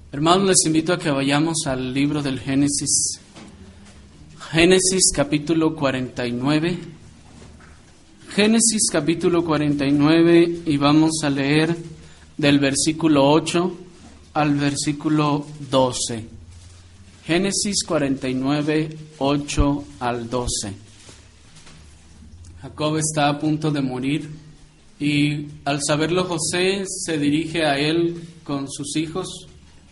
Hermanos, les invito a que vayamos al libro del Génesis. Génesis capítulo 49. Génesis capítulo 49 y vamos a leer del versículo 8 al versículo 12. Génesis 49, 8 al 12. Jacob está a punto de morir y al saberlo José se dirige a él con sus hijos.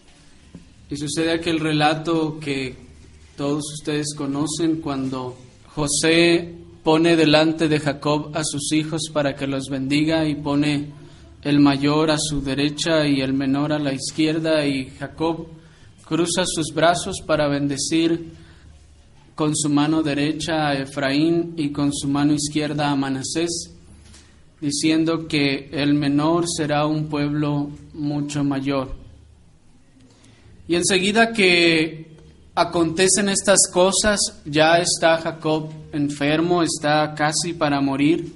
Y sucede aquel relato que todos ustedes conocen cuando José pone delante de Jacob a sus hijos para que los bendiga y pone el mayor a su derecha y el menor a la izquierda, y Jacob cruza sus brazos para bendecir con su mano derecha a Efraín y con su mano izquierda a Manasés, diciendo que el menor será un pueblo mucho mayor. Y enseguida que acontecen estas cosas, ya está Jacob enfermo, está casi para morir.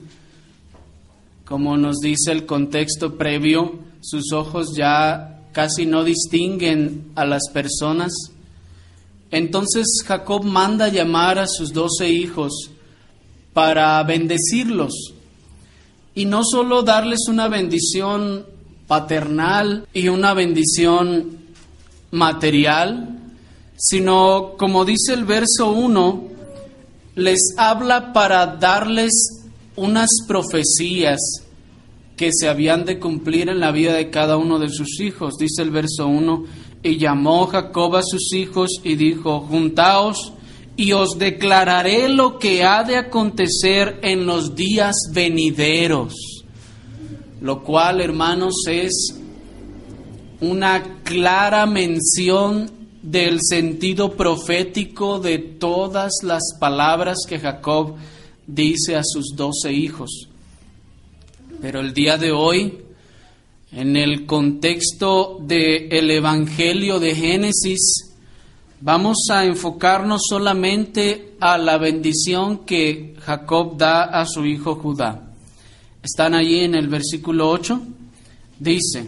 Como nos dice el contexto previo, sus ojos ya casi no distinguen a las personas. Entonces Jacob manda llamar a sus 12 hijos para bendecirlos. Y no solo darles una bendición paternal y una bendición material, sino, como dice el verso 1, les habla para darles unas profecías que se habían de cumplir en la vida de cada uno de sus hijos. Dice el verso 1, y llamó Jacob a sus hijos y dijo: juntaos y os declararé lo que ha de acontecer en los días venideros. Lo cual, hermanos, es una clara mención del sentido profético de todas las palabras que Jacob dice a sus 12 hijos. Pero el día de hoy, en el contexto del Evangelio de Génesis, vamos a enfocarnos solamente a la bendición que Jacob da a su hijo Judá. Están allí en el versículo 8, dice: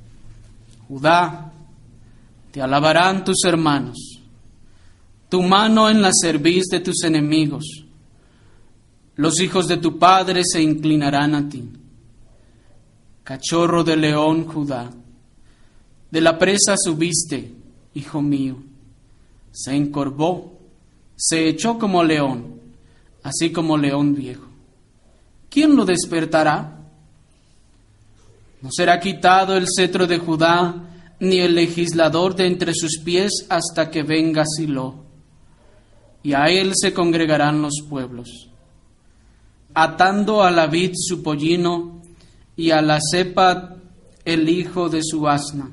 Judá, te alabarán tus hermanos, tu mano en la cerviz de tus enemigos. Los hijos de tu padre se inclinarán a ti. Cachorro de león, Judá, de la presa subiste, hijo mío. Se encorvó, se echó como león, así como león viejo. ¿Quién lo despertará? No será quitado el cetro de Judá, ni el legislador de entre sus pies, hasta que venga Silo, y a él se congregarán los pueblos. Atando a la vid su pollino, y a la cepa el hijo de su asna.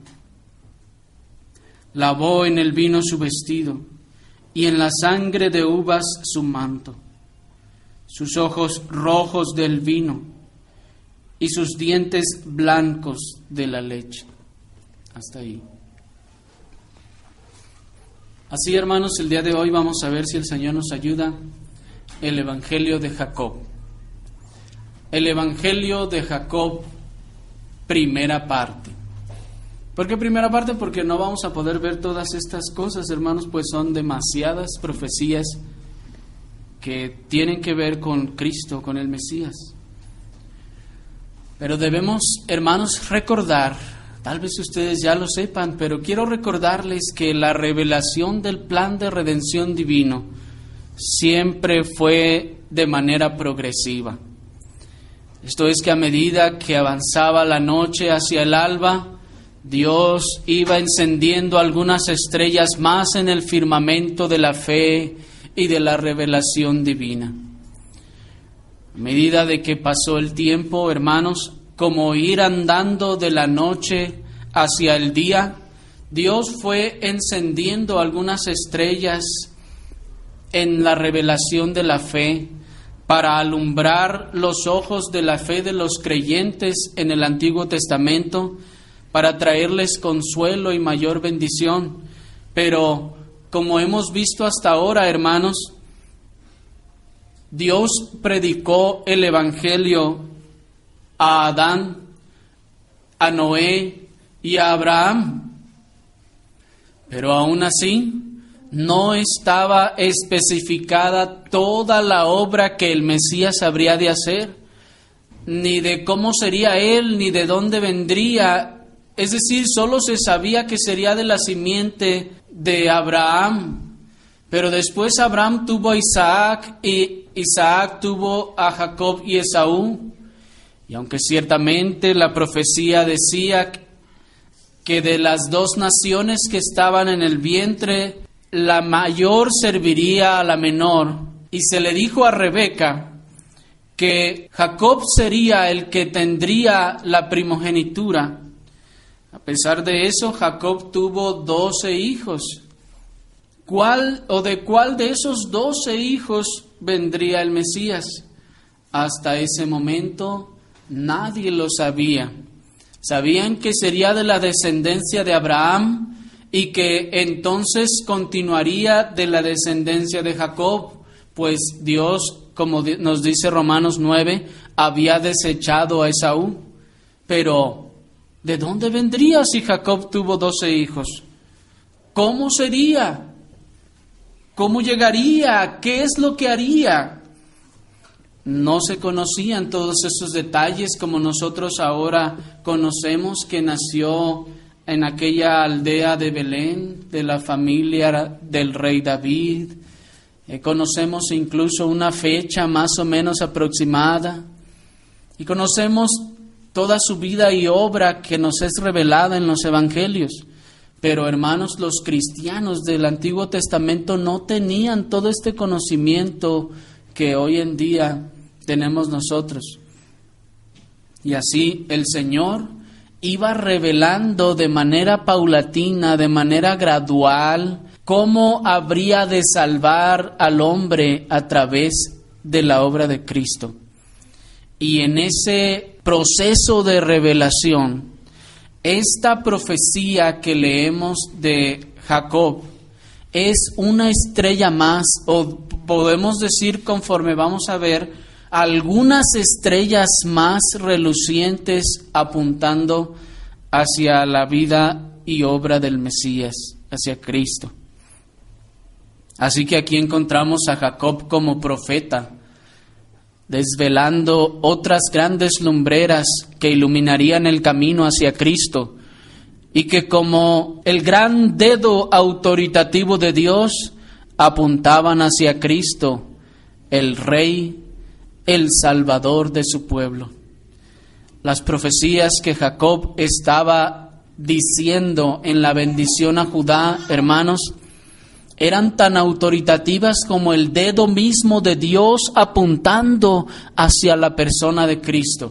Lavó en el vino su vestido, y en la sangre de uvas su manto. Sus ojos rojos del vino, y sus dientes blancos de la leche. Hasta ahí. Así, hermanos, el día de hoy vamos a ver si el Señor nos ayuda. El Evangelio de Jacob. El Evangelio de Jacob, primera parte. ¿Por qué primera parte? Porque no vamos a poder ver todas estas cosas, hermanos, pues son demasiadas profecías que tienen que ver con Cristo, con el Mesías. Pero debemos, hermanos, recordar, tal vez ustedes ya lo sepan, pero quiero recordarles que la revelación del plan de redención divino siempre fue de manera progresiva. Esto es que a medida que avanzaba la noche hacia el alba, Dios iba encendiendo algunas estrellas más en el firmamento de la fe y de la revelación divina. A medida de que pasó el tiempo, hermanos, como ir andando de la noche hacia el día, Dios fue encendiendo algunas estrellas en la revelación de la fe para alumbrar los ojos de la fe de los creyentes en el Antiguo Testamento, para traerles consuelo y mayor bendición. Pero como hemos visto hasta ahora, hermanos, Dios predicó el Evangelio a Adán, a Noé y a Abraham. Pero aún así, no estaba especificada toda la obra que el Mesías habría de hacer, ni de cómo sería él, ni de dónde vendría. Es decir, solo se sabía que sería de la simiente de Abraham. Pero después Abraham tuvo a Isaac, y Isaac tuvo a Jacob y Esaú. Y aunque ciertamente la profecía decía que de las dos naciones que estaban en el vientre, la mayor serviría a la menor, y se le dijo a Rebeca que Jacob sería el que tendría la primogenitura. A pesar de eso, Jacob tuvo 12 hijos. ¿De cuál de esos 12 hijos vendría el Mesías? Hasta ese momento nadie lo sabía. Sabían que sería de la descendencia de Abraham y que entonces continuaría de la descendencia de Jacob, pues Dios, como nos dice Romanos 9, había desechado a Esaú. Pero, ¿de dónde vendría si Jacob tuvo 12 hijos? ¿Cómo sería? ¿Cómo llegaría? ¿Qué es lo que haría? No se conocían todos esos detalles como nosotros ahora conocemos, que nació en aquella aldea de Belén, de la familia del rey David. Conocemos incluso una fecha más o menos aproximada. Y conocemos toda su vida y obra que nos es revelada en los evangelios. Pero hermanos, los cristianos del Antiguo Testamento no tenían todo este conocimiento que hoy en día tenemos nosotros. Y así el Señor iba revelando de manera paulatina, de manera gradual, cómo habría de salvar al hombre a través de la obra de Cristo. Y en ese proceso de revelación, esta profecía que leemos de Jacob es una estrella más, o podemos decir, conforme vamos a ver, algunas estrellas más relucientes apuntando hacia la vida y obra del Mesías, hacia Cristo. Así que aquí encontramos a Jacob como profeta, desvelando otras grandes lumbreras que iluminarían el camino hacia Cristo, y que como el gran dedo autoritativo de Dios apuntaban hacia Cristo, el Rey, el Salvador de su pueblo. Las profecías que Jacob estaba diciendo en la bendición a Judá, hermanos, eran tan autoritativas como el dedo mismo de Dios apuntando hacia la persona de Cristo.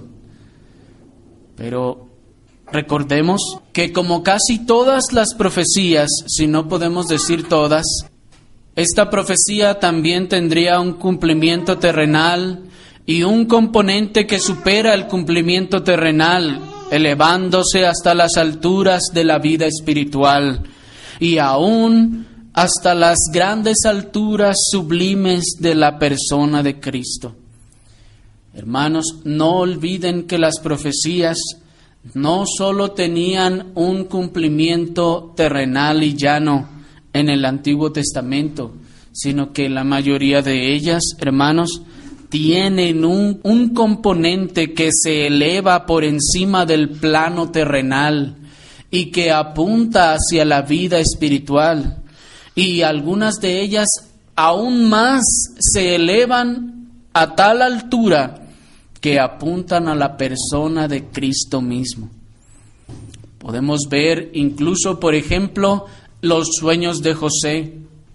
Pero recordemos que como casi todas las profecías, si no podemos decir todas, esta profecía también tendría un cumplimiento terrenal y un componente que supera el cumplimiento terrenal, elevándose hasta las alturas de la vida espiritual y aún hasta las grandes alturas sublimes de la persona de Cristo. Hermanos, no olviden que las profecías no solo tenían un cumplimiento terrenal y llano en el Antiguo Testamento, sino que la mayoría de ellas, hermanos, tienen un componente que se eleva por encima del plano terrenal y que apunta hacia la vida espiritual. Y algunas de ellas aún más se elevan a tal altura que apuntan a la persona de Cristo mismo. Podemos ver incluso, por ejemplo, los sueños de José.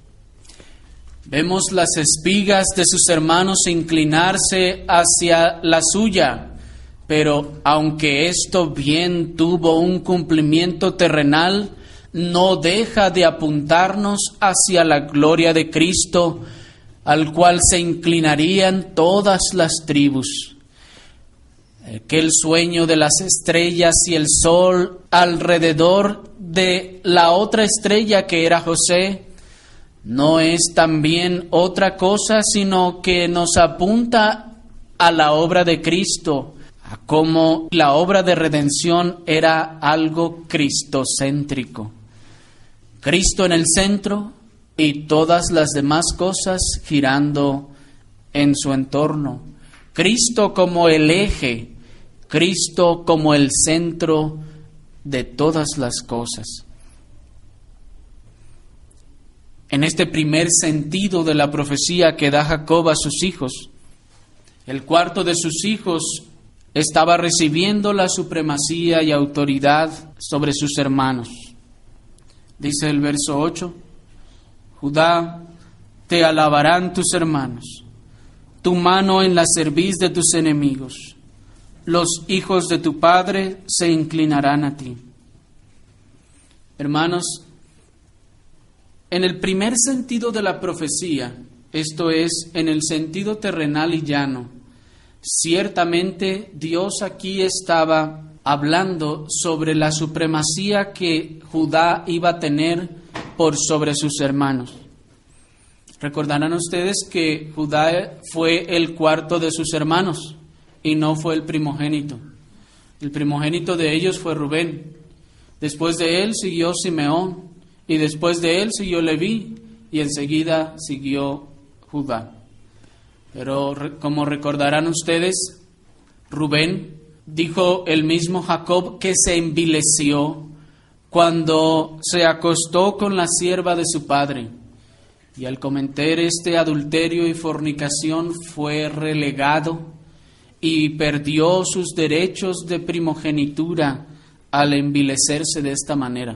Vemos las espigas de sus hermanos inclinarse hacia la suya, pero aunque esto bien tuvo un cumplimiento terrenal, no deja de apuntarnos hacia la gloria de Cristo, al cual se inclinarían todas las tribus. Aquel sueño de las estrellas y el sol alrededor de la otra estrella que era José, no es también otra cosa, sino que nos apunta a la obra de Cristo, a cómo la obra de redención era algo cristocéntrico. Cristo en el centro y todas las demás cosas girando en su entorno. Cristo como el eje, Cristo como el centro de todas las cosas. En este primer sentido de la profecía que da Jacob a sus hijos, el cuarto de sus hijos estaba recibiendo la supremacía y autoridad sobre sus hermanos. Dice el verso 8, Judá, te alabarán tus hermanos, tu mano en la cerviz de tus enemigos, los hijos de tu padre se inclinarán a ti. Hermanos, en el primer sentido de la profecía, esto es, en el sentido terrenal y llano, ciertamente Dios aquí estaba hablando sobre la supremacía que Judá iba a tener por sobre sus hermanos. Recordarán ustedes que Judá fue el cuarto de sus hermanos y no fue el primogénito. El primogénito de ellos fue Rubén. Después de él siguió Simeón y después de él siguió Leví y enseguida siguió Judá. Pero como recordarán ustedes, Rubén, dijo el mismo Jacob, que se envileció cuando se acostó con la sierva de su padre. Y al cometer este adulterio y fornicación fue relegado y perdió sus derechos de primogenitura al envilecerse de esta manera.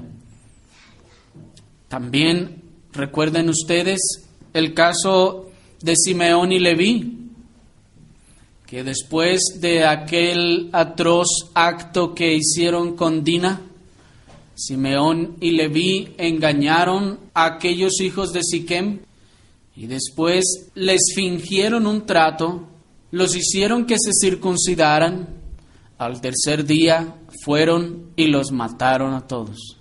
También recuerden ustedes el caso de Simeón y Leví, que después de aquel atroz acto que hicieron con Dina, Simeón y Leví engañaron a aquellos hijos de Siquem y después les fingieron un trato, los hicieron que se circuncidaran. Al tercer día fueron y los mataron a todos.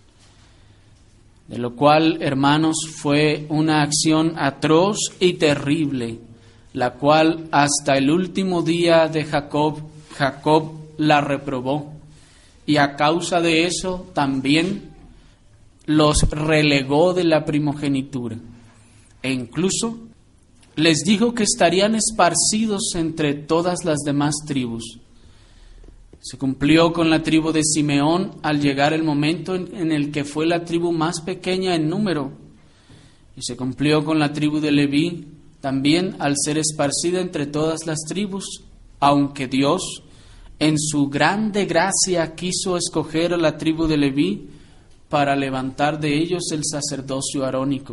De lo cual, hermanos, fue una acción atroz y terrible, la cual hasta el último día de Jacob la reprobó. Y a causa de eso también los relegó de la primogenitura. E incluso les dijo que estarían esparcidos entre todas las demás tribus. Se cumplió con la tribu de Simeón al llegar el momento en el que fue la tribu más pequeña en número. Y se cumplió con la tribu de Leví también al ser esparcida entre todas las tribus, aunque Dios en su grande gracia quiso escoger a la tribu de Leví para levantar de ellos el sacerdocio arónico.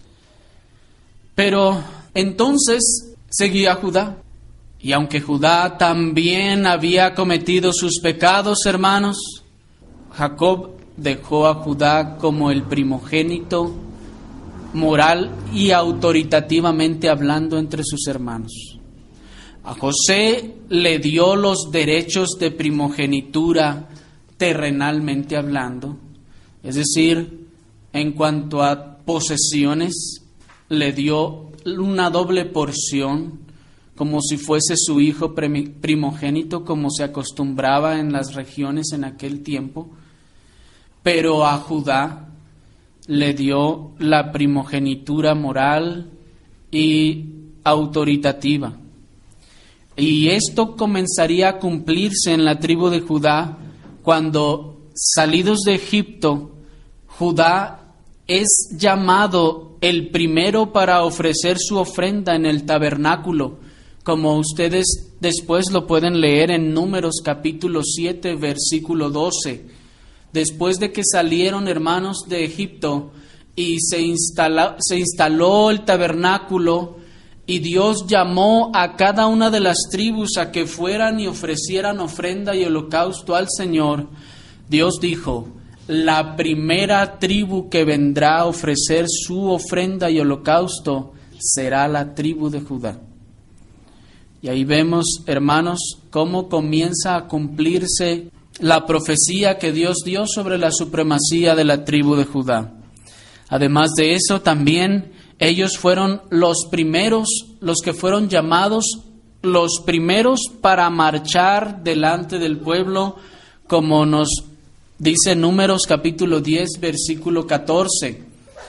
Pero entonces seguía Judá. Y aunque Judá también había cometido sus pecados, hermanos, Jacob dejó a Judá como el primogénito moral y autoritativamente hablando entre sus hermanos. A José le dio los derechos de primogenitura terrenalmente hablando, es decir, en cuanto a posesiones, le dio una doble porción, como si fuese su hijo primogénito, como se acostumbraba en las regiones en aquel tiempo. Pero a Judá le dio la primogenitura moral y autoritativa. Y esto comenzaría a cumplirse en la tribu de Judá cuando, salidos de Egipto, Judá es llamado el primero para ofrecer su ofrenda en el tabernáculo, como ustedes después lo pueden leer en Números capítulo 7, versículo 12. Después de que salieron, hermanos, de Egipto y se instaló el tabernáculo y Dios llamó a cada una de las tribus a que fueran y ofrecieran ofrenda y holocausto al Señor, Dios dijo: la primera tribu que vendrá a ofrecer su ofrenda y holocausto será la tribu de Judá. Y ahí vemos, hermanos, cómo comienza a cumplirse la profecía que Dios dio sobre la supremacía de la tribu de Judá. Además de eso, también ellos fueron los primeros, los que fueron llamados los primeros para marchar delante del pueblo, como nos Dice Números capítulo 10, versículo 14.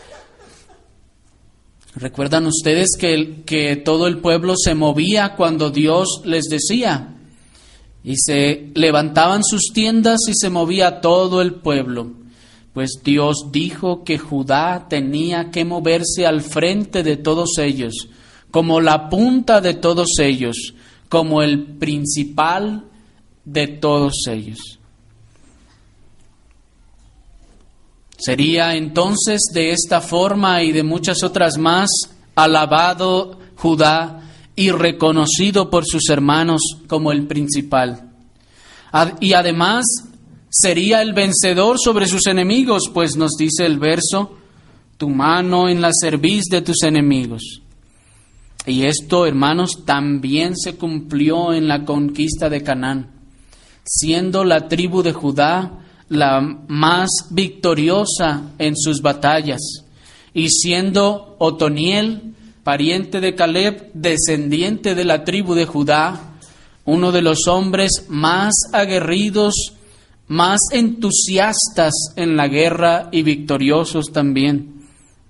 ¿Recuerdan ustedes que todo el pueblo se movía cuando Dios les decía? Y se levantaban sus tiendas y se movía todo el pueblo. Pues Dios dijo que Judá tenía que moverse al frente de todos ellos, como la punta de todos ellos, como el principal de todos ellos. Sería entonces de esta forma y de muchas otras más alabado Judá y reconocido por sus hermanos como el principal. Y además sería el vencedor sobre sus enemigos, pues nos dice el verso, tu mano en la cerviz de tus enemigos. Y esto, hermanos, también se cumplió en la conquista de Canaán, siendo la tribu de Judá la más victoriosa en sus batallas, y siendo Otoniel, pariente de Caleb, descendiente de la tribu de Judá, uno de los hombres más aguerridos, más entusiastas en la guerra y victoriosos también.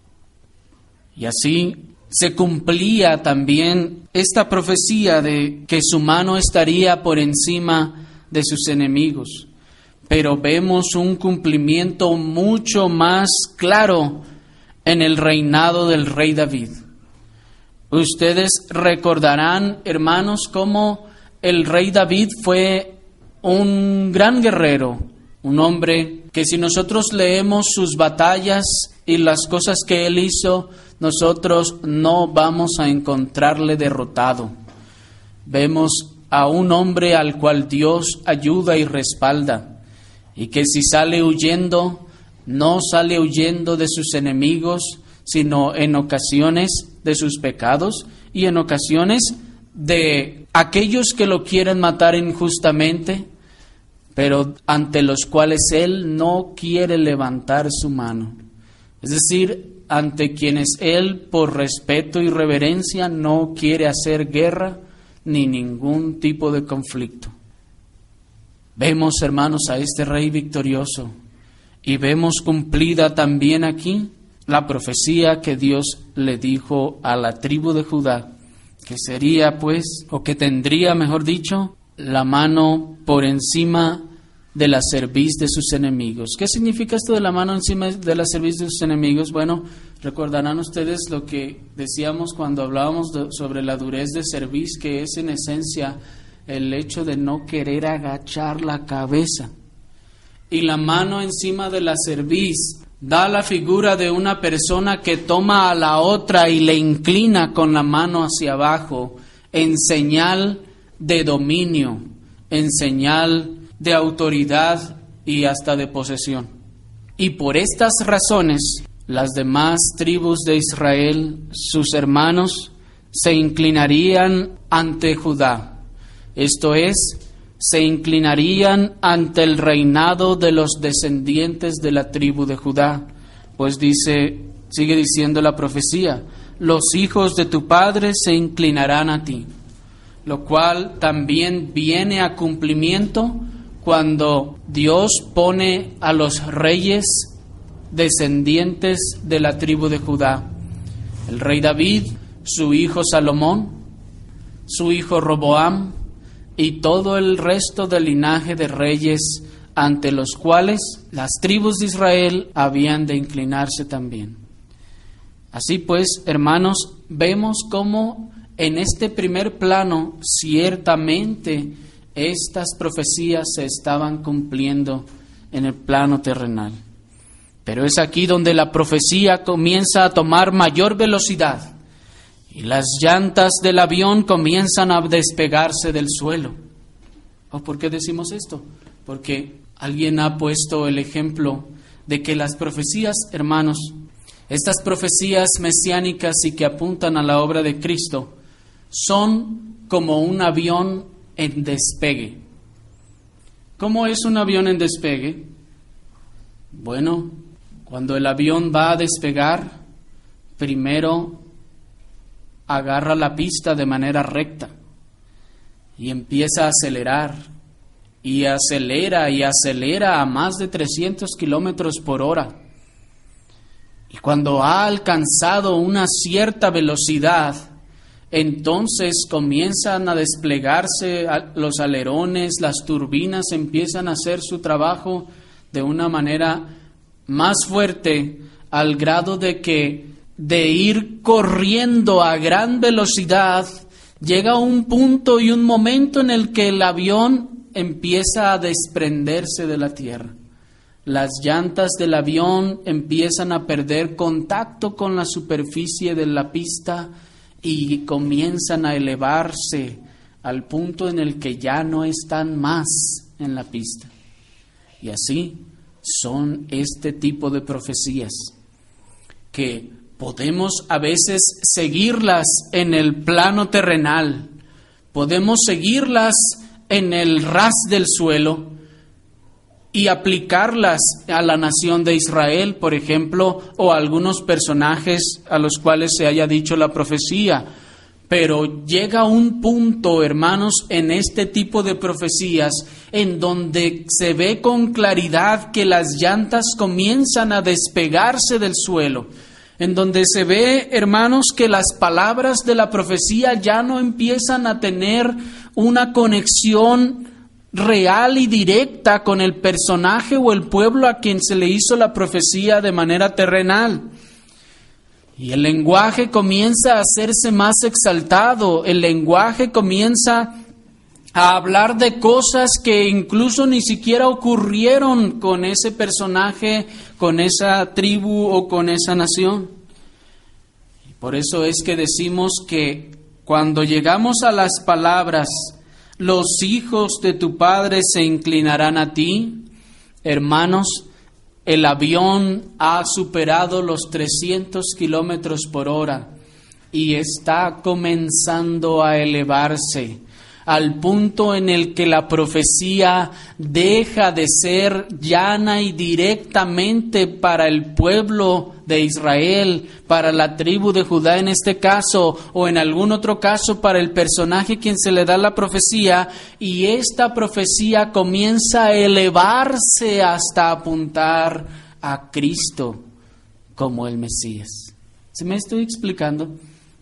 Y así se cumplía también esta profecía de que su mano estaría por encima de sus enemigos. Pero vemos un cumplimiento mucho más claro en el reinado del rey David. Ustedes recordarán, hermanos, cómo el rey David fue un gran guerrero, un hombre que si nosotros leemos sus batallas y las cosas que él hizo, nosotros no vamos a encontrarle derrotado. Vemos a un hombre al cual Dios ayuda y respalda. Y que si sale huyendo, no sale huyendo de sus enemigos, sino en ocasiones de sus pecados y en ocasiones de aquellos que lo quieren matar injustamente, pero ante los cuales él no quiere levantar su mano. Es decir, ante quienes él, por respeto y reverencia, no quiere hacer guerra ni ningún tipo de conflicto. Vemos, hermanos, a este rey victorioso y vemos cumplida también aquí la profecía que Dios le dijo a la tribu de Judá, que sería pues, o que tendría, mejor dicho, la mano por encima de la cerviz de sus enemigos. ¿Qué significa esto de la mano encima de la cerviz de sus enemigos? Bueno, recordarán ustedes lo que decíamos cuando hablábamos sobre la durez de cerviz, que es en esencia el hecho de no querer agachar la cabeza. Y la mano encima de la cerviz da la figura de una persona que toma a la otra y le inclina con la mano hacia abajo, en señal de dominio, en señal de autoridad y hasta de posesión. Y por estas razones, las demás tribus de Israel, sus hermanos, se inclinarían ante Judá. Esto es, se inclinarían ante el reinado de los descendientes de la tribu de Judá. Pues sigue diciendo la profecía, los hijos de tu padre se inclinarán a ti, lo cual también viene a cumplimiento cuando Dios pone a los reyes descendientes de la tribu de Judá. El rey David, su hijo Salomón, su hijo Roboam, y todo el resto del linaje de reyes ante los cuales las tribus de Israel habían de inclinarse también. Así pues, hermanos, vemos cómo en este primer plano ciertamente estas profecías se estaban cumpliendo en el plano terrenal. Pero es aquí donde la profecía comienza a tomar mayor velocidad. Y las llantas del avión comienzan a despegarse del suelo. ¿Por qué decimos esto? Porque alguien ha puesto el ejemplo de que las profecías, hermanos, estas profecías mesiánicas y que apuntan a la obra de Cristo, son como un avión en despegue. ¿Cómo es un avión en despegue? Bueno, cuando el avión va a despegar, primero agarra la pista de manera recta y empieza a acelerar y acelera a más de 300 kilómetros por hora. Y cuando ha alcanzado una cierta velocidad, entonces comienzan a desplegarse los alerones, las turbinas empiezan a hacer su trabajo de una manera más fuerte, al grado de que de ir corriendo a gran velocidad, llega un punto y un momento en el que el avión empieza a desprenderse de la tierra. Las llantas del avión empiezan a perder contacto con la superficie de la pista y comienzan a elevarse al punto en el que ya no están más en la pista. Y así son este tipo de profecías, que podemos a veces seguirlas en el plano terrenal, podemos seguirlas en el ras del suelo y aplicarlas a la nación de Israel, por ejemplo, o a algunos personajes a los cuales se haya dicho la profecía. Pero llega un punto, hermanos, en este tipo de profecías, en donde se ve con claridad que las llantas comienzan a despegarse del suelo, en donde se ve, hermanos, que las palabras de la profecía ya no empiezan a tener una conexión real y directa con el personaje o el pueblo a quien se le hizo la profecía de manera terrenal. Y el lenguaje comienza a hacerse más exaltado, el lenguaje comienza a hablar de cosas que incluso ni siquiera ocurrieron con ese personaje, con esa tribu o con esa nación. Y por eso es que decimos que cuando llegamos a las palabras, los hijos de tu padre se inclinarán a ti, hermanos, el avión ha superado los 300 kilómetros por hora y está comenzando a elevarse al punto en el que la profecía deja de ser llana y directamente para el pueblo de Israel, para la tribu de Judá en este caso, o en algún otro caso para el personaje a quien se le da la profecía, y esta profecía comienza a elevarse hasta apuntar a Cristo como el Mesías. ¿Se me estoy explicando?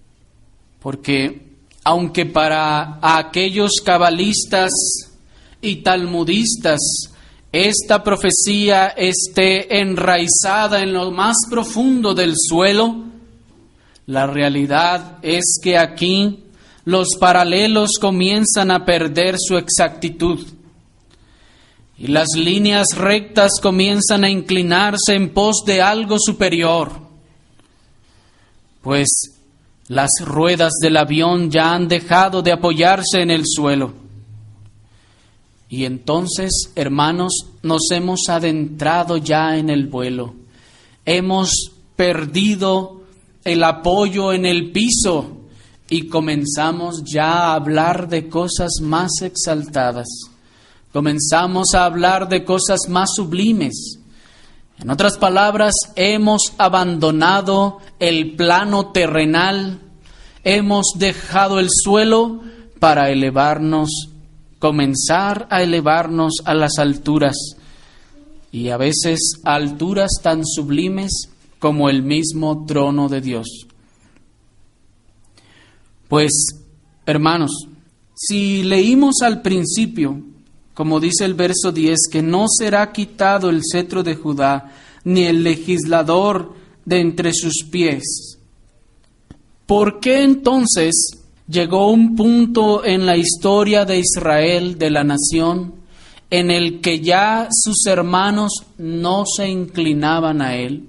Porque aunque para aquellos cabalistas y talmudistas esta profecía esté enraizada en lo más profundo del suelo, la realidad es que aquí los paralelos comienzan a perder su exactitud y las líneas rectas comienzan a inclinarse en pos de algo superior, pues las ruedas del avión ya han dejado de apoyarse en el suelo. Y entonces, hermanos, nos hemos adentrado ya en el vuelo. Hemos perdido el apoyo en el piso y comenzamos ya a hablar de cosas más exaltadas. Comenzamos a hablar de cosas más sublimes. En otras palabras, hemos abandonado el plano terrenal, hemos dejado el suelo para comenzar a elevarnos a las alturas, y a veces a alturas tan sublimes como el mismo trono de Dios. Pues, hermanos, si leímos al principio, como dice el verso 10, que no será quitado el cetro de Judá, ni el legislador de entre sus pies. ¿Por qué entonces llegó un punto en la historia de Israel, de la nación, en el que ya sus hermanos no se inclinaban a él?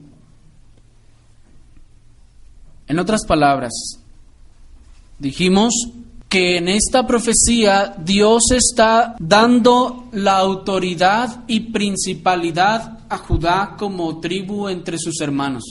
En otras palabras, dijimos que en esta profecía Dios está dando la autoridad y principalidad a Judá como tribu entre sus hermanos.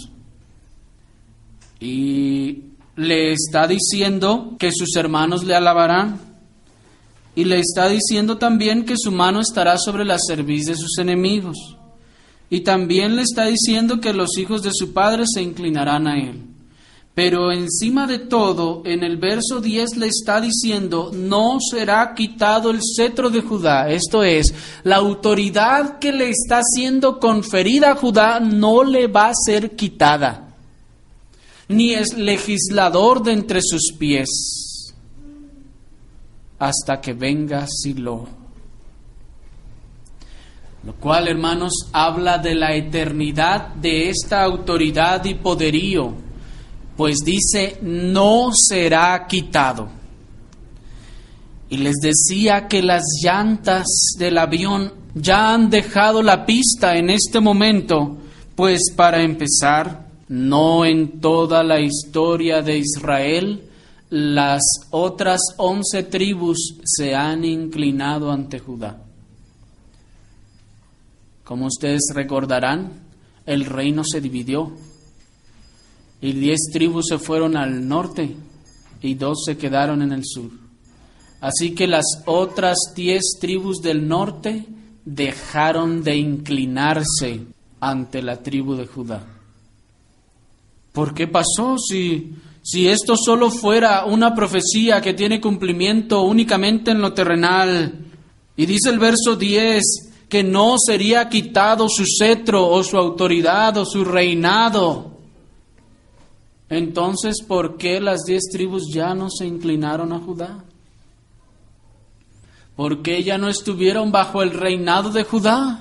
Y le está diciendo que sus hermanos le alabarán. Y le está diciendo también que su mano estará sobre la cerviz de sus enemigos. Y también le está diciendo que los hijos de su padre se inclinarán a él. Pero encima de todo, en el verso 10 le está diciendo, no será quitado el cetro de Judá. Esto es, la autoridad que le está siendo conferida a Judá no le va a ser quitada, ni es legislador de entre sus pies, hasta que venga Silo. Lo cual, hermanos, habla de la eternidad de esta autoridad y poderío. Pues dice, no será quitado. Y les decía que las llantas del avión ya han dejado la pista en este momento, pues para empezar, no en toda la historia de Israel, las otras 11 tribus se han inclinado ante Judá. Como ustedes recordarán, el reino se dividió. Y 10 tribus se fueron al norte y 2 se quedaron en el sur. Así que las otras 10 tribus del norte dejaron de inclinarse ante la tribu de Judá. ¿Por qué pasó? Si esto solo fuera una profecía que tiene cumplimiento únicamente en lo terrenal. Y dice el verso 10 que no sería quitado su cetro o su autoridad o su reinado. Entonces, ¿por qué las 10 tribus ya no se inclinaron a Judá? ¿Por qué ya no estuvieron bajo el reinado de Judá?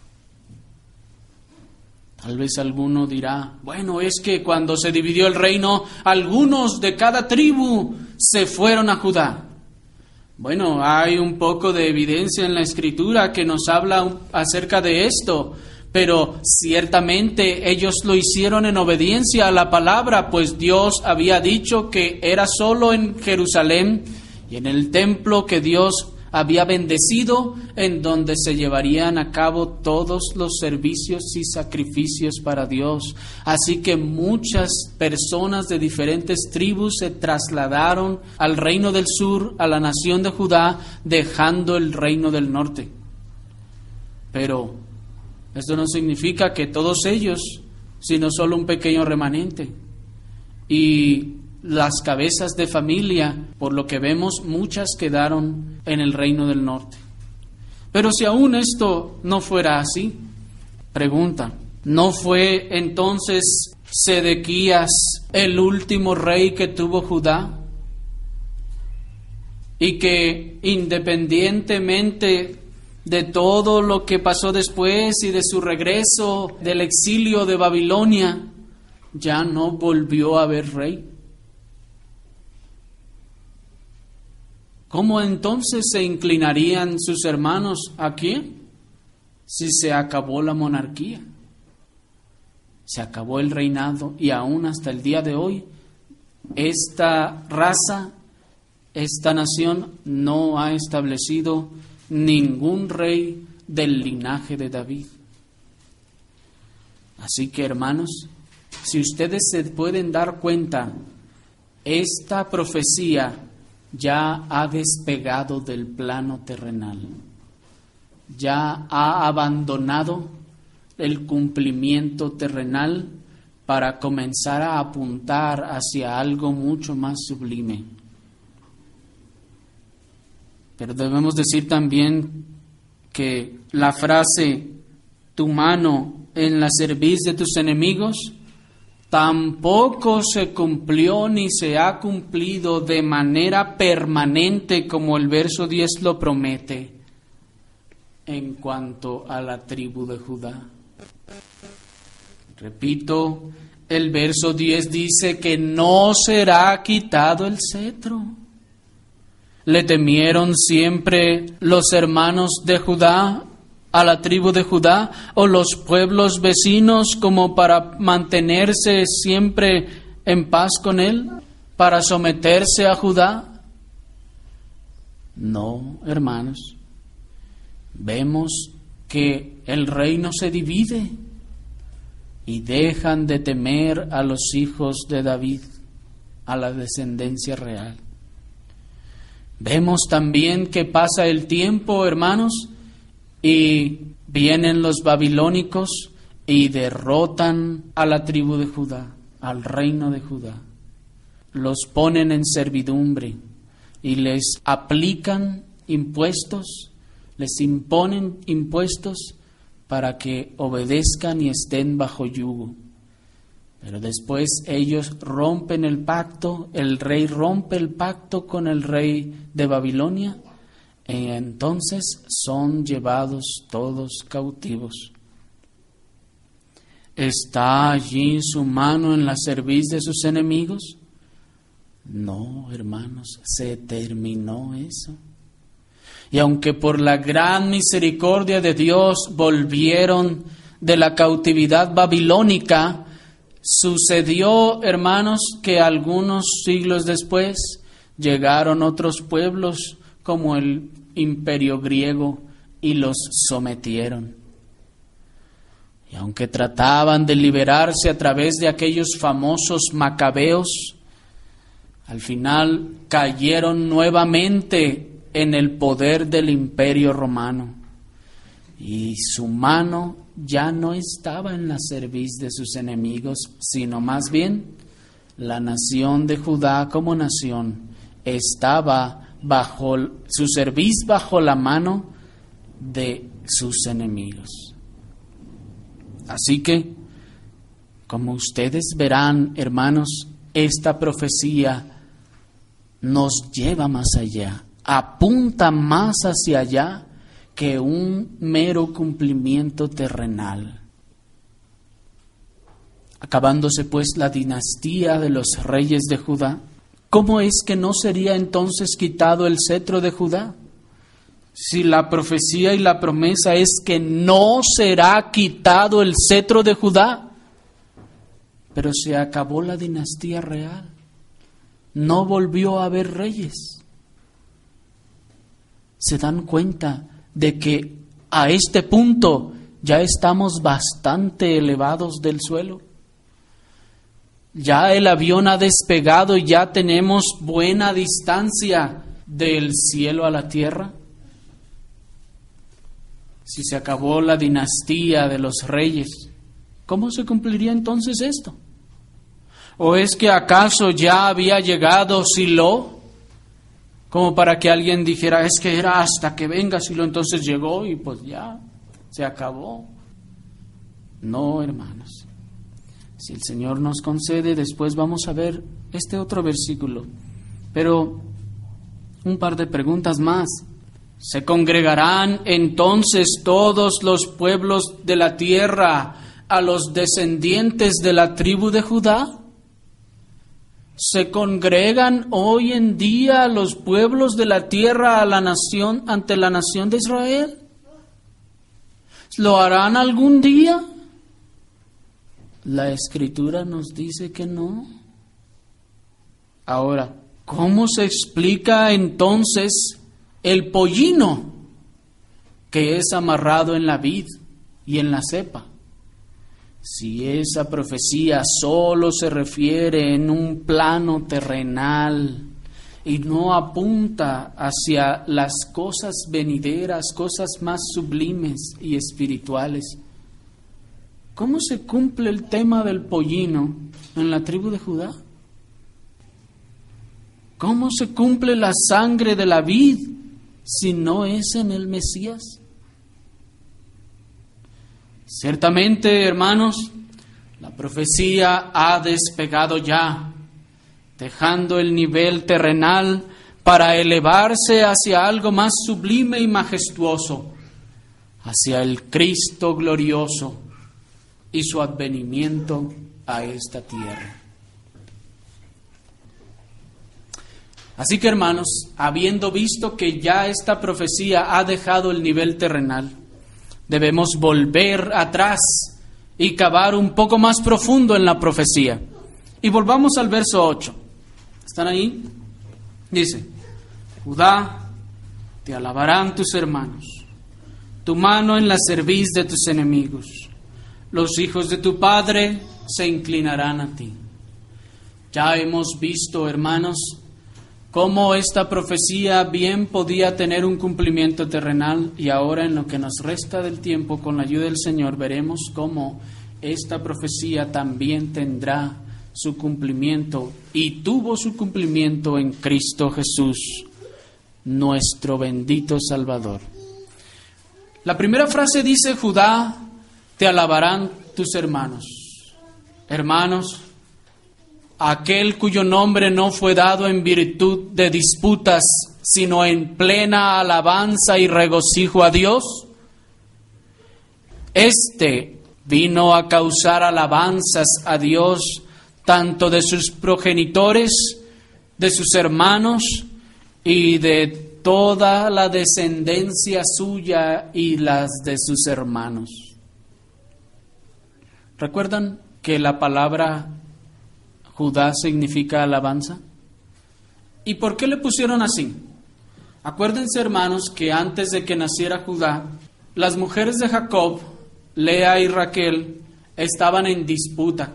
Tal vez alguno dirá, bueno, es que cuando se dividió el reino, algunos de cada tribu se fueron a Judá. Bueno, hay un poco de evidencia en la Escritura que nos habla acerca de esto. Pero ciertamente ellos lo hicieron en obediencia a la palabra, pues Dios había dicho que era solo en Jerusalén y en el templo que Dios había bendecido, en donde se llevarían a cabo todos los servicios y sacrificios para Dios. Así que muchas personas de diferentes tribus se trasladaron al reino del sur, a la nación de Judá, dejando el reino del norte. Pero esto no significa que todos ellos, sino solo un pequeño remanente. Y las cabezas de familia, por lo que vemos, muchas quedaron en el reino del norte. Pero si aún esto no fuera así, pregunta, ¿no fue entonces Sedequías el último rey que tuvo Judá? Y que independientemente de todo lo que pasó después y de su regreso del exilio de Babilonia, ya no volvió a haber rey. ¿Cómo entonces se inclinarían sus hermanos a quién? Si se acabó la monarquía, se acabó el reinado y aún hasta el día de hoy, esta raza, esta nación no ha establecido ningún rey del linaje de David. Así que, hermanos, si ustedes se pueden dar cuenta, esta profecía ya ha despegado del plano terrenal, ya ha abandonado el cumplimiento terrenal para comenzar a apuntar hacia algo mucho más sublime. Pero debemos decir también que la frase, tu mano en la cerviz de tus enemigos, tampoco se cumplió ni se ha cumplido de manera permanente como el verso 10 lo promete en cuanto a la tribu de Judá. Repito, el verso 10 dice que no será quitado el cetro. ¿Le temieron siempre los hermanos de Judá a la tribu de Judá o los pueblos vecinos como para mantenerse siempre en paz con él, para someterse a Judá? No, hermanos. Vemos que el reino se divide y dejan de temer a los hijos de David, a la descendencia real. Vemos también que pasa el tiempo, hermanos, y vienen los babilónicos y derrotan a la tribu de Judá, al reino de Judá. los ponen en servidumbre y les aplican impuestos, les imponen impuestos para que obedezcan y estén bajo yugo. Pero después ellos rompen el pacto, el rey rompe el pacto con el rey de Babilonia, y entonces son llevados todos cautivos. ¿Está allí su mano en la cerviz de sus enemigos? No, hermanos, se terminó eso. Y aunque por la gran misericordia de Dios volvieron de la cautividad babilónica, sucedió, hermanos, que algunos siglos después llegaron otros pueblos como el imperio griego y los sometieron. Y aunque trataban de liberarse a través de aquellos famosos macabeos, al final cayeron nuevamente en el poder del imperio romano. Y su mano ya no estaba en la cerviz de sus enemigos, sino más bien la nación de Judá como nación estaba bajo su cerviz, bajo la mano de sus enemigos. Así que, como ustedes verán, hermanos, esta profecía nos lleva más allá, apunta más hacia allá que un mero cumplimiento terrenal. Acabándose pues la dinastía de los reyes de Judá, ¿cómo es que no sería entonces quitado el cetro de Judá? Si la profecía y la promesa es que no será quitado el cetro de Judá, pero se acabó la dinastía real, no volvió a haber reyes. ¿Se dan cuenta de que a este punto ya estamos bastante elevados del suelo? Ya el avión ha despegado y ya tenemos buena distancia del cielo a la tierra. Si se acabó la dinastía de los reyes, ¿cómo se cumpliría entonces esto? ¿O es que acaso ya había llegado Silo? Como para que alguien dijera, es que era hasta que venga Silo, entonces llegó y pues ya, se acabó. No, hermanos. Si el Señor nos concede, después vamos a ver este otro versículo. Pero un par de preguntas más. ¿Se congregarán entonces todos los pueblos de la tierra a los descendientes de la tribu de Judá? ¿Se congregan hoy en día los pueblos de la tierra a la nación, ante la nación de Israel? ¿Lo harán algún día? La Escritura nos dice que no. Ahora, ¿cómo se explica entonces el pollino que es amarrado en la vid y en la cepa? Si esa profecía solo se refiere en un plano terrenal y no apunta hacia las cosas venideras, cosas más sublimes y espirituales, ¿cómo se cumple el tema del pollino en la tribu de Judá? ¿Cómo se cumple la sangre de la vid si no es en el Mesías? Ciertamente, hermanos, la profecía ha despegado ya, dejando el nivel terrenal para elevarse hacia algo más sublime y majestuoso, hacia el Cristo glorioso y su advenimiento a esta tierra. Así que, hermanos, habiendo visto que ya esta profecía ha dejado el nivel terrenal, debemos volver atrás y cavar un poco más profundo en la profecía. Y volvamos al verso 8. ¿Están ahí? Dice, Judá, te alabarán tus hermanos, tu mano en la cerviz de tus enemigos. Los hijos de tu padre se inclinarán a ti. Ya hemos visto, hermanos, cómo esta profecía bien podía tener un cumplimiento terrenal, y ahora en lo que nos resta del tiempo, con la ayuda del Señor, veremos cómo esta profecía también tendrá su cumplimiento y tuvo su cumplimiento en Cristo Jesús, nuestro bendito Salvador. La primera frase dice: Judá, te alabarán tus hermanos. Hermanos, aquel cuyo nombre no fue dado en virtud de disputas, sino en plena alabanza y regocijo a Dios, este vino a causar alabanzas a Dios, tanto de sus progenitores, de sus hermanos y de toda la descendencia suya y las de sus hermanos. ¿Recuerdan que la palabra Judá significa alabanza? ¿Y por qué le pusieron así? Acuérdense, hermanos, que antes de que naciera Judá, las mujeres de Jacob, Lea y Raquel, estaban en disputa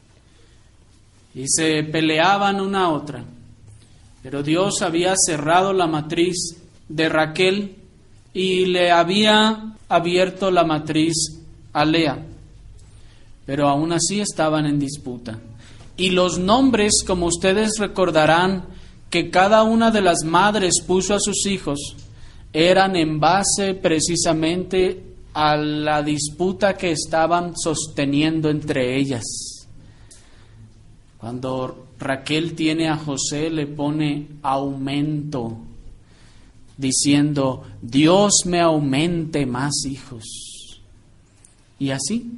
y se peleaban una a otra. Pero Dios había cerrado la matriz de Raquel y le había abierto la matriz a Lea. Pero aún así estaban en disputa. Y los nombres, como ustedes recordarán, que cada una de las madres puso a sus hijos, eran en base precisamente a la disputa que estaban sosteniendo entre ellas. Cuando Raquel tiene a José, le pone aumento, diciendo: Dios me aumente más hijos. Y así.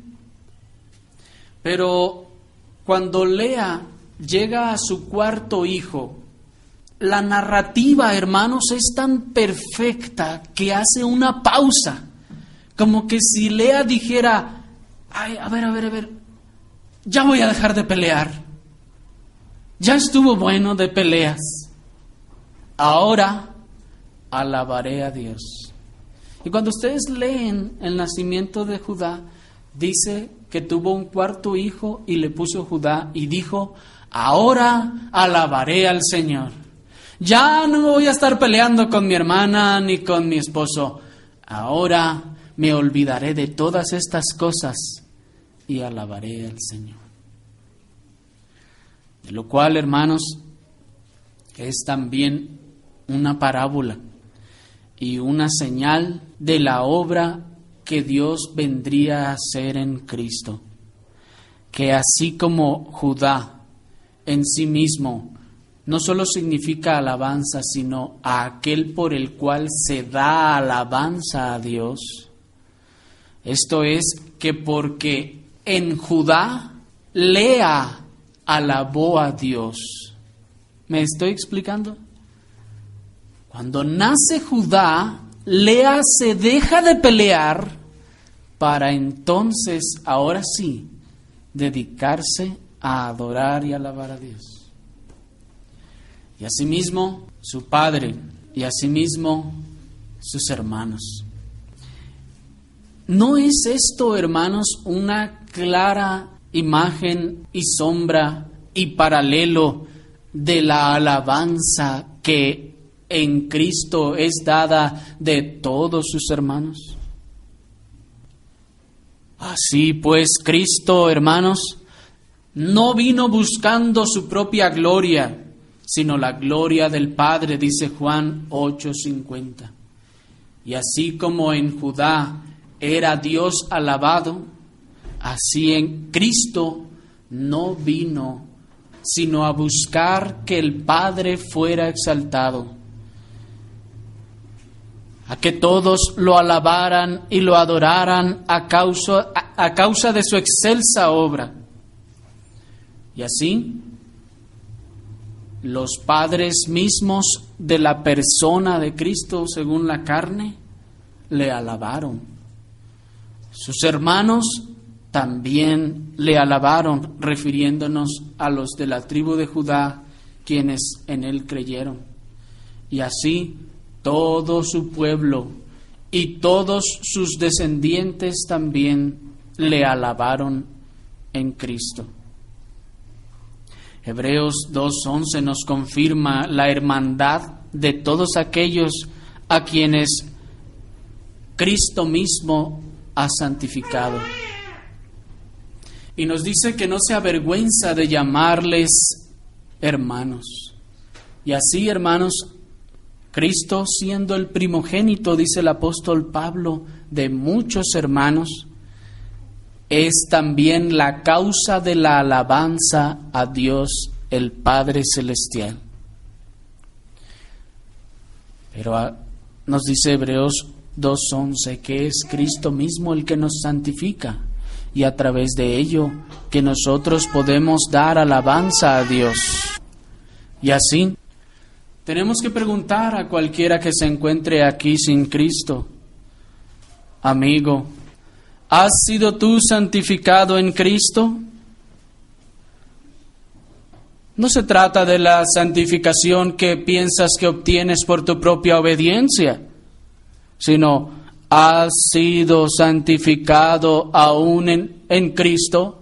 Pero cuando Lea llega a su cuarto hijo, la narrativa, hermanos, es tan perfecta que hace una pausa. Como que si Lea dijera: ay, a ver, ya voy a dejar de pelear. Ya estuvo bueno de peleas. Ahora alabaré a Dios. Y cuando ustedes leen el nacimiento de Judá, dice que tuvo un cuarto hijo y le puso Judá y dijo: ahora alabaré al Señor. Ya no voy a estar peleando con mi hermana ni con mi esposo. Ahora me olvidaré de todas estas cosas y alabaré al Señor. De lo cual, hermanos, es también una parábola y una señal de la obra que Dios vendría a hacer en Cristo. Que así como Judá en sí mismo no solo significa alabanza, sino a aquel por el cual se da alabanza a Dios. Esto es que porque en Judá Lea alabó a Dios. ¿Me estoy explicando? Cuando nace Judá, Lea se deja de pelear para entonces, ahora sí, dedicarse a adorar y alabar a Dios. Y asimismo su padre, y asimismo sus hermanos. ¿No es esto, hermanos, una clara imagen y sombra y paralelo de la alabanza que en Cristo es dada de todos sus hermanos? Así pues, Cristo, hermanos, no vino buscando su propia gloria, sino la gloria del Padre, dice Juan 8:50. Y así como en Judá era Dios alabado, así en Cristo no vino sino a buscar que el Padre fuera exaltado, a que todos lo alabaran y lo adoraran a causa de su excelsa obra. Y así, los padres mismos de la persona de Cristo según la carne le alabaron. Sus hermanos también le alabaron, refiriéndonos a los de la tribu de Judá, quienes en él creyeron. Y así todo su pueblo y todos sus descendientes también le alabaron en Cristo. Hebreos 2:11 nos confirma la hermandad de todos aquellos a quienes Cristo mismo ha santificado. Y nos dice que no se avergüenza de llamarles hermanos. Y así, hermanos, Cristo, siendo el primogénito, dice el apóstol Pablo, de muchos hermanos, es también la causa de la alabanza a Dios el Padre Celestial. Pero nos dice Hebreos 2:11 que es Cristo mismo el que nos santifica y a través de ello que nosotros podemos dar alabanza a Dios. Y así tenemos que preguntar a cualquiera que se encuentre aquí sin Cristo: amigo, ¿has sido tú santificado en Cristo? No se trata de la santificación que piensas que obtienes por tu propia obediencia, sino ¿has sido santificado aún en Cristo?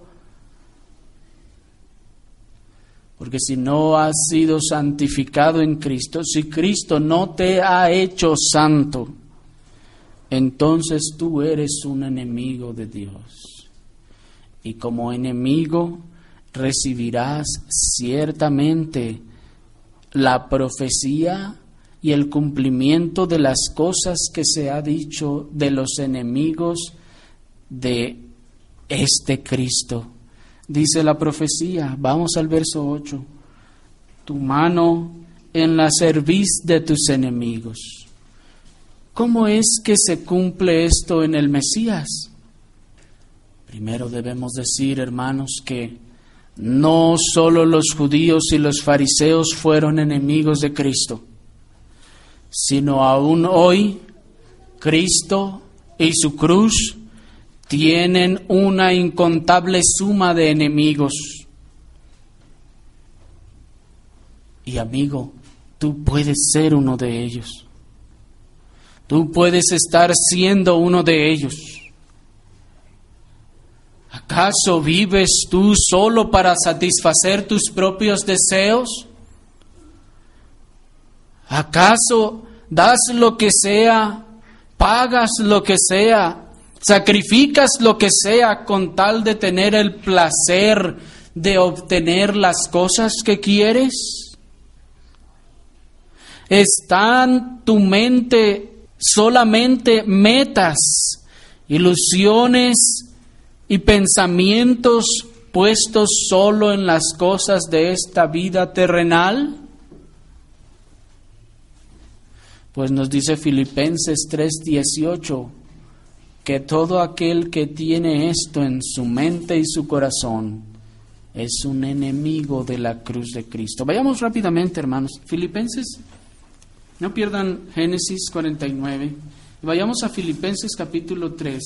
Porque si no has sido santificado en Cristo, si Cristo no te ha hecho santo, entonces tú eres un enemigo de Dios. Y como enemigo recibirás ciertamente la profecía y el cumplimiento de las cosas que se ha dicho de los enemigos de este Cristo. Dice la profecía, vamos al verso 8, tu mano en la cerviz de tus enemigos. ¿Cómo es que se cumple esto en el Mesías? Primero debemos decir, hermanos, que no solo los judíos y los fariseos fueron enemigos de Cristo, sino aún hoy Cristo y su cruz tienen una incontable suma de enemigos. Y amigo, tú puedes ser uno de ellos. Tú puedes estar siendo uno de ellos. ¿Acaso vives tú solo para satisfacer tus propios deseos? ¿Acaso das lo que sea, pagas lo que sea, sacrificas lo que sea con tal de tener el placer de obtener las cosas que quieres? ¿Están tu mente solamente metas, ilusiones y pensamientos puestos solo en las cosas de esta vida terrenal? Pues nos dice Filipenses 3:18 que todo aquel que tiene esto en su mente y su corazón es un enemigo de la cruz de Cristo. Vayamos rápidamente, hermanos. Filipenses, no pierdan Génesis 49. Vayamos a Filipenses capítulo 3.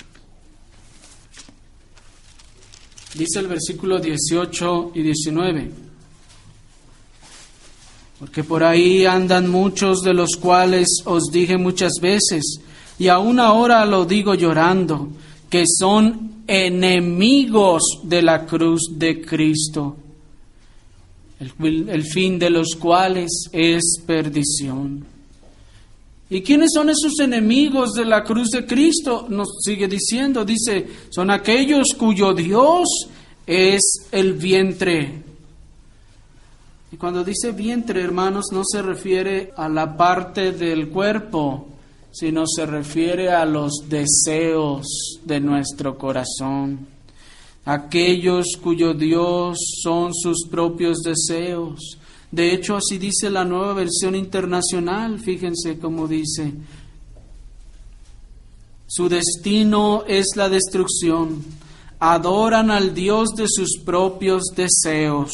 Dice el versículo 18 y 19. Porque por ahí andan muchos de los cuales os dije muchas veces, y aún ahora lo digo llorando, que son enemigos de la cruz de Cristo, el fin de los cuales es perdición. ¿Y quiénes son esos enemigos de la cruz de Cristo? Nos sigue diciendo, dice, son aquellos cuyo Dios es el vientre. Y cuando dice vientre, hermanos, no se refiere a la parte del cuerpo, sino se refiere a los deseos de nuestro corazón. Aquellos cuyo Dios son sus propios deseos. De hecho, así dice la Nueva Versión Internacional. Fíjense cómo dice: su destino es la destrucción. Adoran al Dios de sus propios deseos.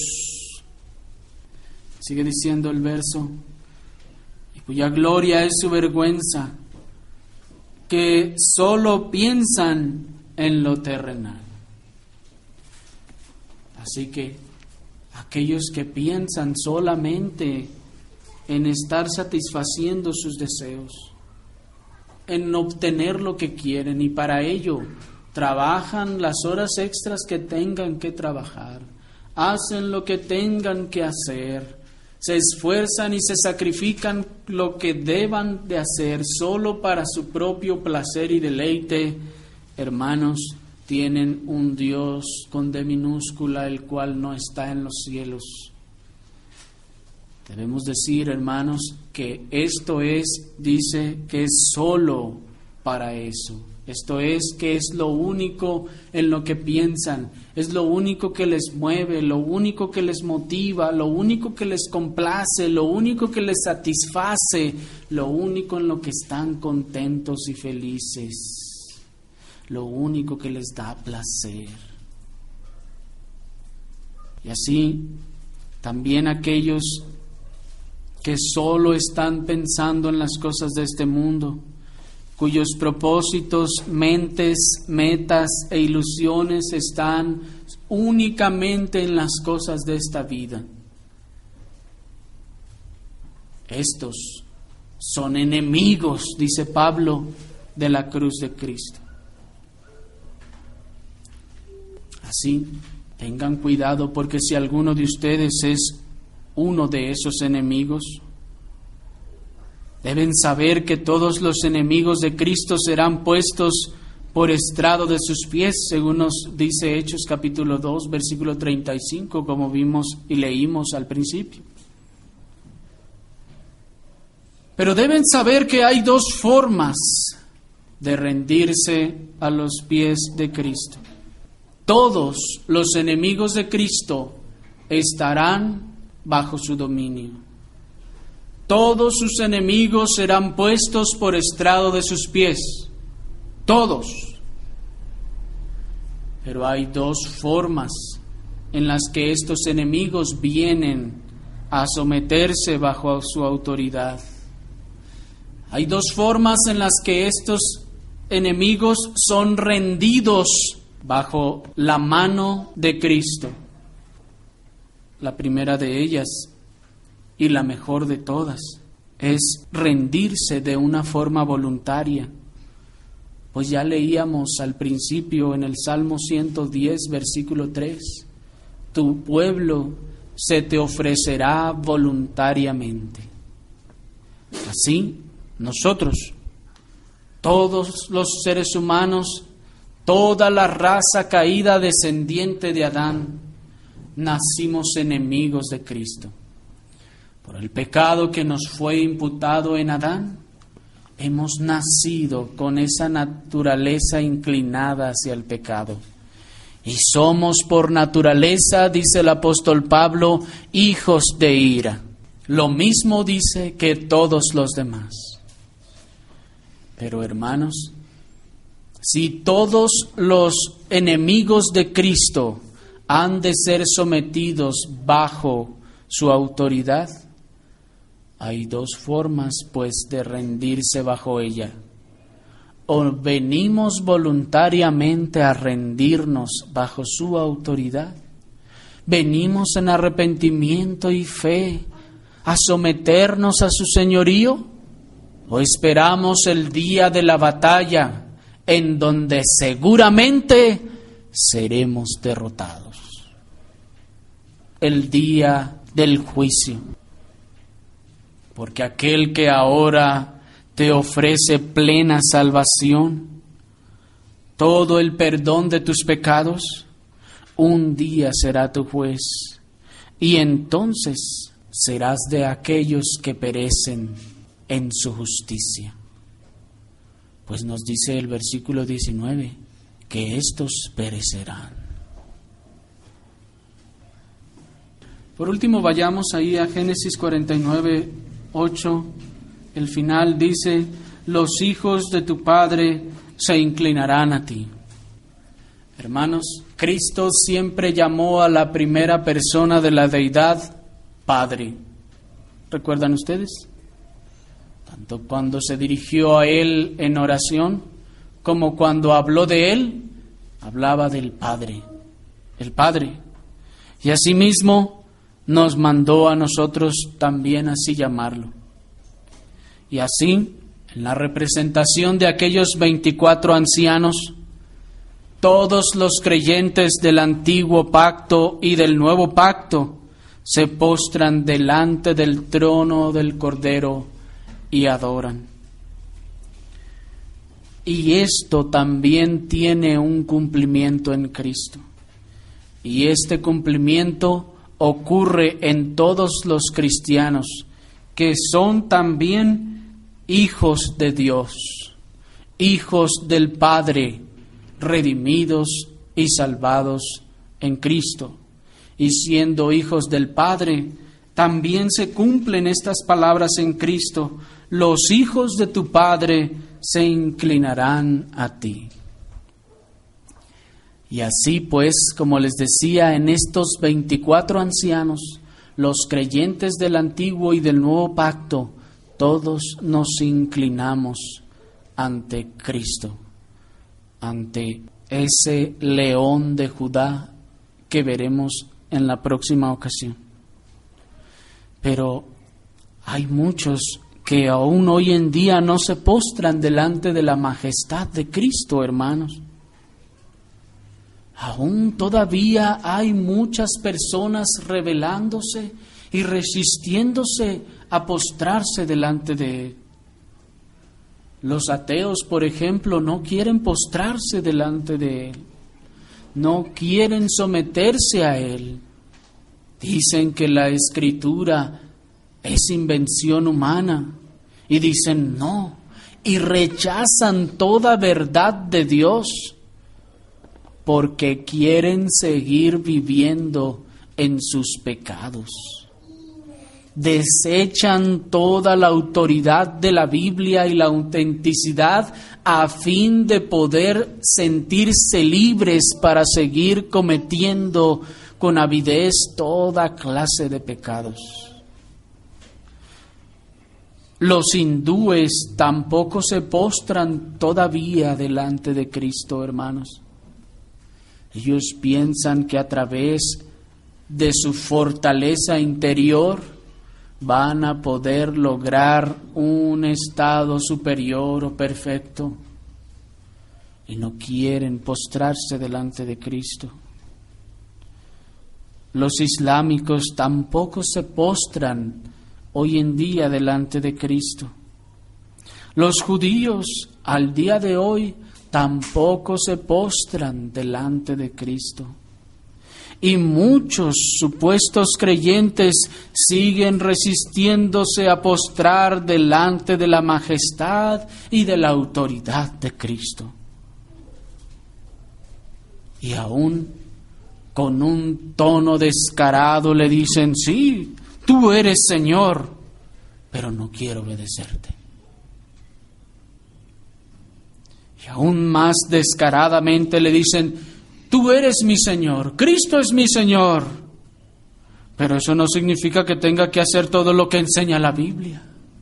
Sigue diciendo el verso: y cuya gloria es su vergüenza, que solo piensan en lo terrenal. Así que aquellos que piensan solamente en estar satisfaciendo sus deseos, en obtener lo que quieren, y para ello trabajan las horas extras que tengan que trabajar, hacen lo que tengan que hacer, se esfuerzan y se sacrifican lo que deban de hacer solo para su propio placer y deleite, hermanos, tienen un Dios con D minúscula, el cual no está en los cielos. Debemos decir, hermanos, que esto dice que es solo para eso. Esto es que es lo único en lo que piensan, es lo único que les mueve, lo único que les motiva, lo único que les complace, lo único que les satisface, lo único en lo que están contentos y felices, lo único que les da placer. Y así, también aquellos que solo están pensando en las cosas de este mundo, cuyos propósitos, mentes, metas e ilusiones están únicamente en las cosas de esta vida. Estos son enemigos, dice Pablo, de la cruz de Cristo. Así, tengan cuidado, porque si alguno de ustedes es uno de esos enemigos, deben saber que todos los enemigos de Cristo serán puestos por estrado de sus pies, según nos dice Hechos capítulo 2, versículo 35, como vimos y leímos al principio. Pero deben saber que hay dos formas de rendirse a los pies de Cristo. Todos los enemigos de Cristo estarán bajo su dominio. Todos sus enemigos serán puestos por estrado de sus pies. Todos. Pero hay dos formas en las que estos enemigos vienen a someterse bajo su autoridad. Hay dos formas en las que estos enemigos son rendidos bajo la mano de Cristo. La primera de ellas, y la mejor de todas, es rendirse de una forma voluntaria. Pues ya leíamos al principio en el Salmo 110, versículo 3, tu pueblo se te ofrecerá voluntariamente. Así, nosotros, todos los seres humanos, toda la raza caída descendiente de Adán, nacimos enemigos de Cristo. Por el pecado que nos fue imputado en Adán, hemos nacido con esa naturaleza inclinada hacia el pecado. Y somos por naturaleza, dice el apóstol Pablo, hijos de ira. Lo mismo dice que todos los demás. Pero hermanos, si todos los enemigos de Cristo han de ser sometidos bajo su autoridad, hay dos formas, pues, de rendirse bajo ella. O venimos voluntariamente a rendirnos bajo su autoridad, venimos en arrepentimiento y fe a someternos a su señorío, o esperamos el día de la batalla, en donde seguramente seremos derrotados. El día del juicio. Porque aquel que ahora te ofrece plena salvación, todo el perdón de tus pecados, un día será tu juez, y entonces serás de aquellos que perecen en su justicia. Pues nos dice el versículo 19, que estos perecerán. Por último, vayamos ahí a Génesis 49, 8, el final dice, los hijos de tu Padre se inclinarán a ti. Hermanos, Cristo siempre llamó a la primera persona de la deidad Padre. ¿Recuerdan ustedes? Tanto cuando se dirigió a Él en oración, como cuando habló de Él, hablaba del Padre, el Padre. Y asimismo nos mandó a nosotros también así llamarlo. Y así, en la representación de aquellos 24 ancianos, todos los creyentes del antiguo pacto y del nuevo pacto se postran delante del trono del Cordero y adoran. Y esto también tiene un cumplimiento en Cristo. Y este cumplimiento ocurre en todos los cristianos, que son también hijos de Dios, hijos del Padre, redimidos y salvados en Cristo. Y siendo hijos del Padre, también se cumplen estas palabras en Cristo: los hijos de tu Padre se inclinarán a ti. Y así pues, como les decía, en estos 24 ancianos, los creyentes del Antiguo y del Nuevo Pacto, todos nos inclinamos ante Cristo, ante ese león de Judá que veremos en la próxima ocasión. Pero hay muchos que aún hoy en día no se postran delante de la majestad de Cristo, hermanos. Aún todavía hay muchas personas rebelándose y resistiéndose a postrarse delante de Él. Los ateos, por ejemplo, no quieren postrarse delante de Él, no quieren someterse a Él. Dicen que la Escritura es invención humana y dicen no, y rechazan toda verdad de Dios porque quieren seguir viviendo en sus pecados. Desechan toda la autoridad de la Biblia y la autenticidad a fin de poder sentirse libres para seguir cometiendo con avidez toda clase de pecados. Los hindúes tampoco se postran todavía delante de Cristo, hermanos. Ellos piensan que a través de su fortaleza interior van a poder lograr un estado superior o perfecto y no quieren postrarse delante de Cristo. Los islámicos tampoco se postran hoy en día delante de Cristo. Los judíos al día de hoy tampoco se postran delante de Cristo. Y muchos supuestos creyentes siguen resistiéndose a postrar delante de la majestad y de la autoridad de Cristo. Y aún con un tono descarado le dicen: sí, tú eres Señor, pero no quiero obedecerte. Y aún más descaradamente le dicen: tú eres mi Señor, Cristo es mi Señor, pero eso no significa que tenga que hacer todo lo que enseña la Biblia.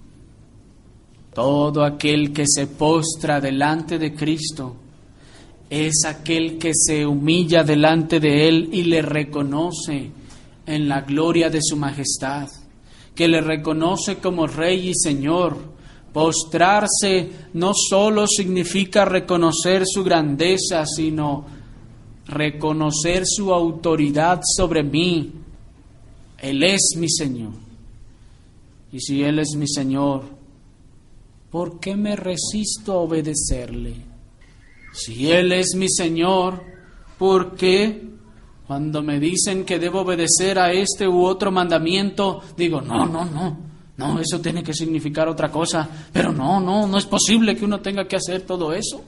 Todo aquel que se postra delante de Cristo es aquel que se humilla delante de Él y le reconoce en la gloria de su majestad, que le reconoce como Rey y Señor. Postrarse no solo significa reconocer su grandeza, sino reconocer su autoridad sobre mí. Él es mi Señor. Y si Él es mi Señor, ¿por qué me resisto a obedecerle? Si Él es mi Señor, ¿por qué cuando me dicen que debo obedecer a este u otro mandamiento, digo, no, eso tiene que significar otra cosa, pero no es posible que uno tenga que hacer todo eso?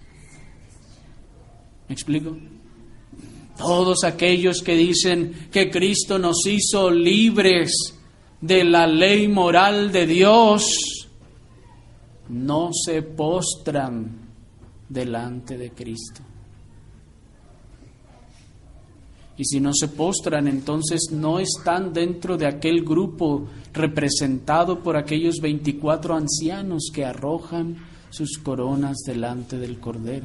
¿Me explico? Todos aquellos que dicen que Cristo nos hizo libres de la ley moral de Dios, no se postran delante de Cristo. Y si no se postran, entonces no están dentro de aquel grupo representado por aquellos 24 ancianos que arrojan sus coronas delante del Cordero.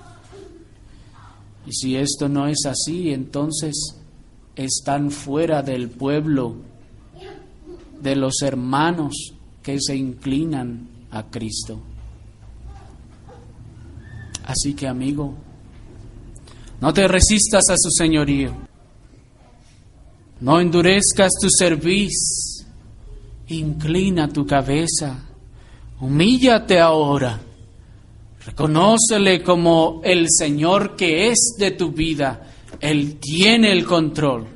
Y si esto no es así, entonces están fuera del pueblo, de los hermanos que se inclinan a Cristo. Así que, amigo, no te resistas a su señorío, no endurezcas tu cerviz, inclina tu cabeza, humíllate ahora, Reconócele como el Señor que es de tu vida. Él tiene el control.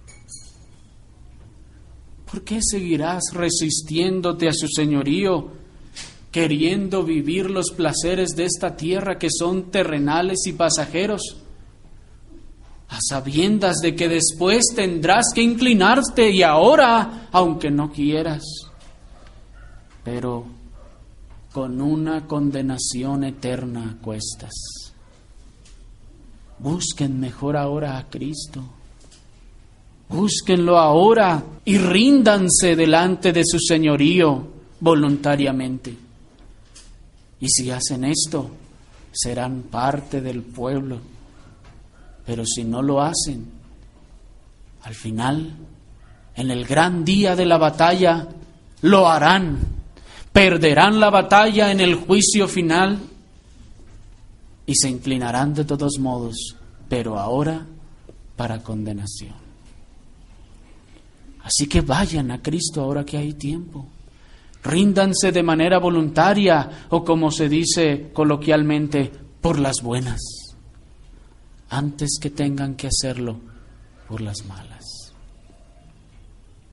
¿Por qué seguirás resistiéndote a su señorío, queriendo vivir los placeres de esta tierra que son terrenales y pasajeros, a sabiendas de que después tendrás que inclinarte y ahora, aunque no quieras, pero con una condenación eterna a cuestas? Busquen mejor ahora a Cristo. Búsquenlo ahora y ríndanse delante de su señorío voluntariamente. Y si hacen esto, serán parte del pueblo. Pero si no lo hacen, al final, en el gran día de la batalla, lo harán. Perderán la batalla en el juicio final y se inclinarán de todos modos, pero ahora para condenación. Así que vayan a Cristo ahora que hay tiempo. Ríndanse de manera voluntaria o, como se dice coloquialmente, por las buenas, antes que tengan que hacerlo por las malas.